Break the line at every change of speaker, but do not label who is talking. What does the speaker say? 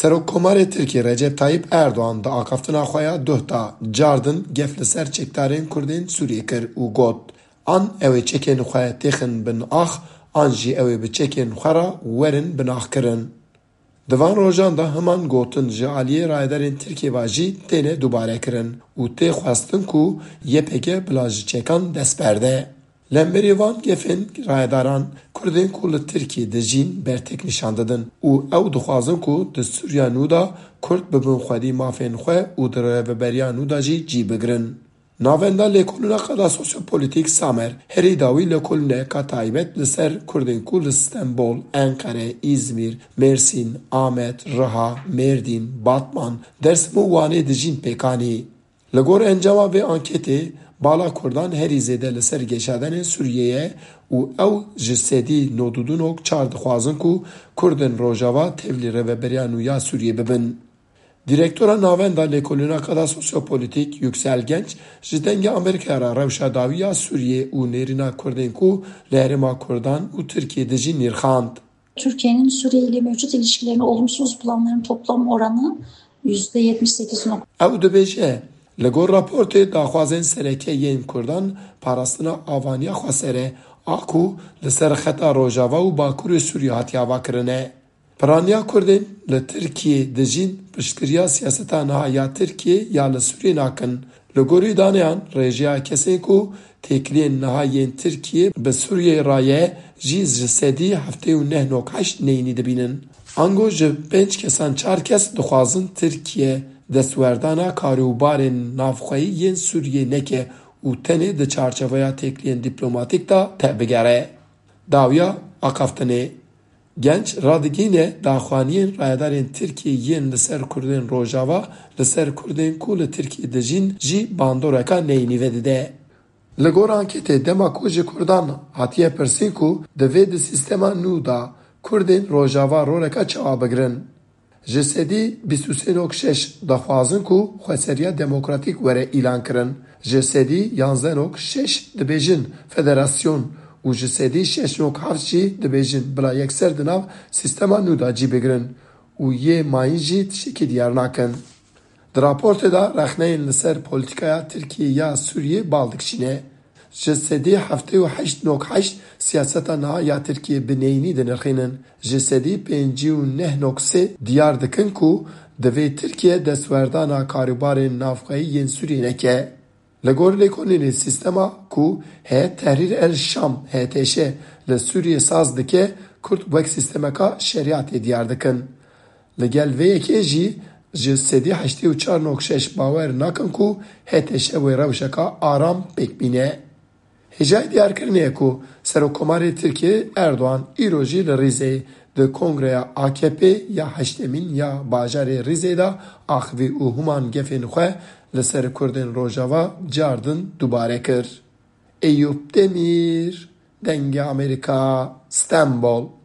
Serokkomarê Tirkiye Recep Tayyip Erdoğan di akaftina xwe ya duh da cardin gef li ser çekdarên Kurdên Sûriyê kir û got an ew ê çekên xwe têxin bin ax an jî ew ê bi çekên xwe re werin binaxkirin. Di van rojan da heman gotin ji aliyê rayedarên Tirkiye ve jî têne dubarekirin û tê xwestin ku YPG bila ji çekan dest berde. Lemberî van gefên rayedaran Kurdên ku li Tirkiye dijîn bertek nîşan didin û ew dixwazin ku di Sûriya nû da Kurd bibin xwedî mafên xwe û di rêveberiya nû da jî cî bigirin. Navenda lêkolîna qada sosyopolîtîk Samer herî dawî lêkolîneka taybet li ser Kurdên ku li Stenbol, Enkere, İzmir, Mêrsîn, Amed, Riha, Mêrdîn, Batman, Dêrsim û Wanê dijîn pêkanî. Li gor encama vê anketê bala Kurdan herî zêde li ser geşadenên Sûriyeyê û ew ji sedî nodûdûnok çar dixwazin ku Kurdên Rojava tevlî rêveberiya nû ya Sûriyê bibin. Direktora navenda lêkolîna qada sosyopolîtîk Yüksel Genç ji dengê Amerîkaya re rewşa dawî ya Sûriyê û nêrîna Kurdên ku li Herêma Kurdan û Tirkiye dijîn nîrxand.
Türkiye'nin Suriye ile mevcut ilişkilerini olumsuz bulanların toplam oranı %78.
Ew dibêje li gor raportê daxwazên sereke yên Kurdan parastina avaniya Xweserê a ku li ser xeta Rojava û Bakurê Sûriyê hatiye avakirine. Piraniya Kurdên li Tirkiye dijîn piştgiriya siyaseta niha ya Tirkiye ya li Sûriyê nakin. Li gorî daneyan rêjeya kesên ku têkiliyên niha yên Tirkiye bi Sûriyê raye jî ji sedî 7.8 neyînî dibînin. Ango ji 5 kesan 4 kes dixwazin Tirkiye destwerdana karûbarên navxweyî yên Sûriyê neke û tenê di çarçeveya têkiliyên dîplomatîk da te bigere. Dawiya akaftinê Genç radigîne daxwaniyên rayedarên Tirkiye yên li ser Kurdên Rojava li ser Kurdên ku li Tirkiye dijîn jî bandoreka neyînî vedide. Li gor anketê dema ku ji Kurdan hatiye pirsîn ku divê di sîstema nû da Kurdên Rojava roleka çawa bigirin. Ji sedî 23.6 daxwazin ku Xweseriya Demokratîk were îlan kirin. Ji sedî 11.6 dibêjin federasyon û ji sedî 6.7 jî dibêjin bila yekser di nav sîstema nû da cî bigirin û yê mayîn jî tiştekî diyar nakin. Di raportê da rexneyên li ser polîtîkaya Tirkiye ya Sûriyê bal dikişîne. Ji sedî 78.8 siyaseta niha ya Tirkiye bi neyînî dinirxînin. Ji sedî 59.3 diyar dikin ku divê Tirkiye destwerdana karûbarên navxweyî yên Sûriyê neke. Li gor lêkolînê sîstema ku Heyet Tehrîr el Şam HTŞ li Sûriyê saz dike, Kurd wek sîstemeka şeriatê diyar dikin. Li gel vê yekê jî ji sedî 84.6 bawer nakin ku HTŞ wê rewşeka aram pêk bîne. Hêjayê diyarkirinê ku Serokkomarê Tirkiye Erdoğan îro jî li Rîzeyê di Kongreya AKP ya heştemîn ya bajarê Rîzê da axivî û human gefên xwe li ser Kurdên Rojava cardin dubare kir. Eyüp Demir, Dengê Amerîka, Stenbol.